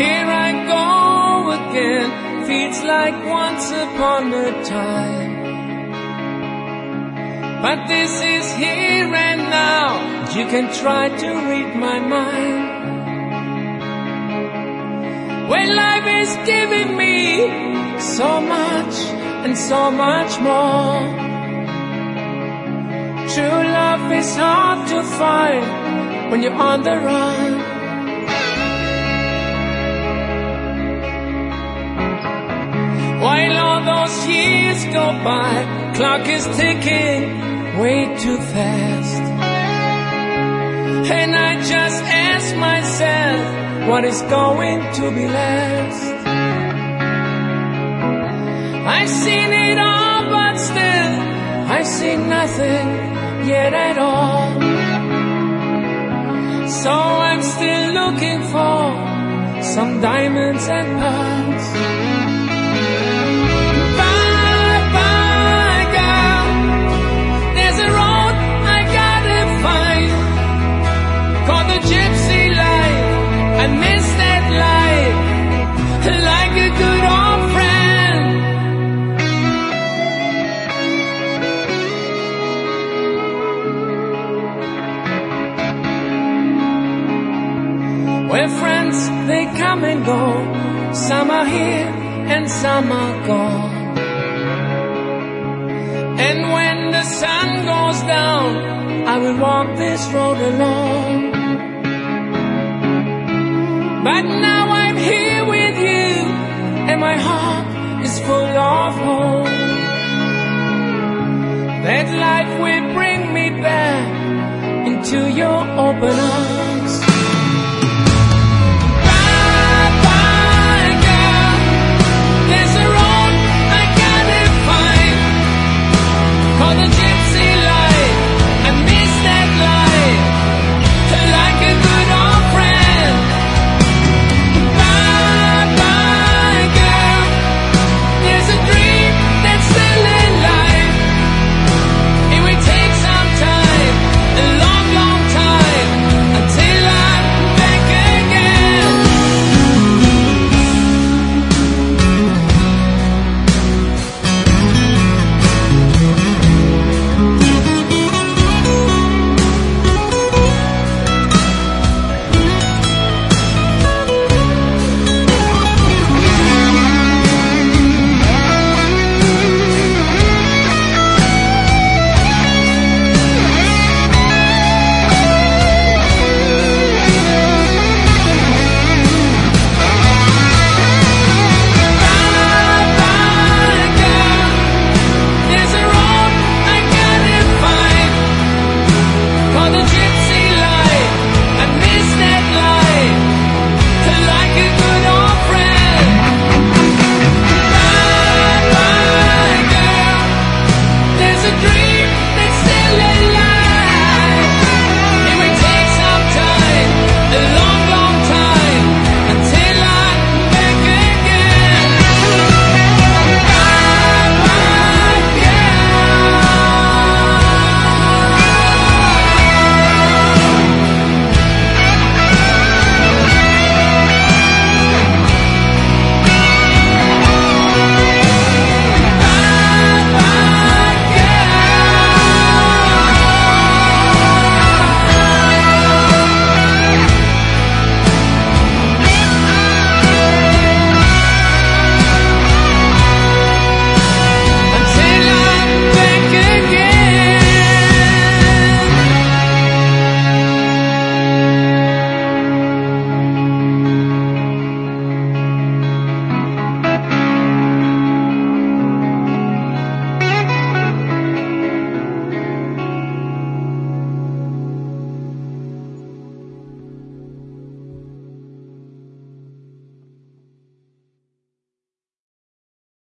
Here I go again, feels like once upon a time. But this is here and now, you can try to read my mind. When life is giving me so much and so much more, true love is hard to find when you're on the run. While all those years go by, clock is ticking way too fast. And I just ask myself, what is going to be last? I've seen it all, but still I've seen nothing yet at all. So I'm still looking for some diamonds and pearls. Bye bye girl, there's a road I gotta find, called the gypsy life. I miss that life, like a good old friend. Well, friends, they come and go, some are here and some are gone. And when the sun goes down, I will walk this road alone. But now I'm here with you, and my heart is full of hope that life will bring me back into your open arms.